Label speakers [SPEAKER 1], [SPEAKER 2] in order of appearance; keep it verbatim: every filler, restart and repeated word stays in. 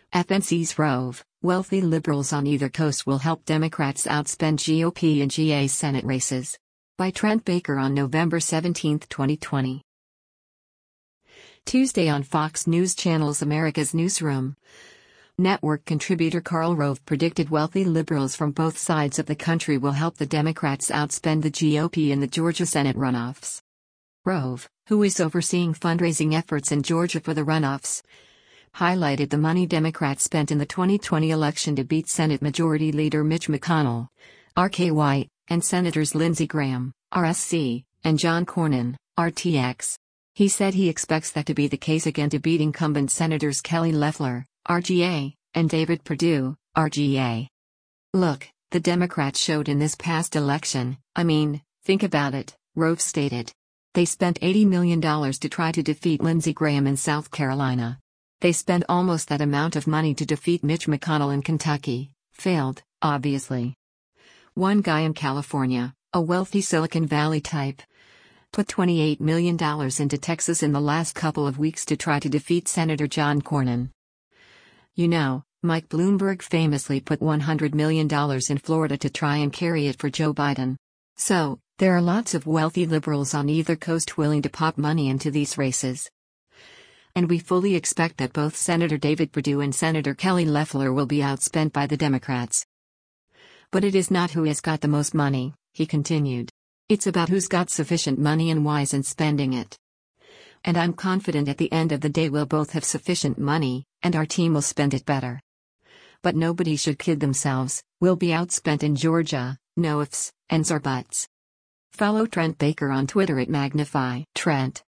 [SPEAKER 1] F N C's Rove, wealthy liberals on either coast will help Democrats outspend G O P and G A Senate races. By Trent Baker on November seventeenth, twenty twenty. Tuesday on Fox News Channel's America's Newsroom. Network contributor Karl Rove predicted wealthy liberals from both sides of the country will help the Democrats outspend the G O P in the Georgia Senate runoffs. Rove, who is overseeing fundraising efforts in Georgia for the runoffs, highlighted the money Democrats spent in the twenty twenty election to beat Senate Majority Leader Mitch McConnell, R K White, and Senators Lindsey Graham, R S C, and John Cornyn, R T X. He said he expects that to be the case again to beat incumbent Senators Kelly Loeffler, R G A, and David Perdue, R G A. Look, the Democrats showed in this past election, I mean, think about it, Rove stated. They spent eighty million dollars to try to defeat Lindsey Graham in South Carolina. They spent almost that amount of money to defeat Mitch McConnell in Kentucky, failed, obviously. One guy in California, a wealthy Silicon Valley type, put twenty-eight million dollars into Texas in the last couple of weeks to try to defeat Senator John Cornyn. You know, Mike Bloomberg famously put one hundred million dollars in Florida to try and carry it for Joe Biden. So, there are lots of wealthy liberals on either coast willing to pop money into these races. And we fully expect that both Senator David Perdue and Senator Kelly Loeffler will be outspent by the Democrats. But it is not who has got the most money, he continued. It's about who's got sufficient money and wise in spending it. And I'm confident at the end of the day we'll both have sufficient money, and our team will spend it better. But nobody should kid themselves, we'll be outspent in Georgia, no ifs, ands or buts. Follow Trent Baker on Twitter at Magnify Trent.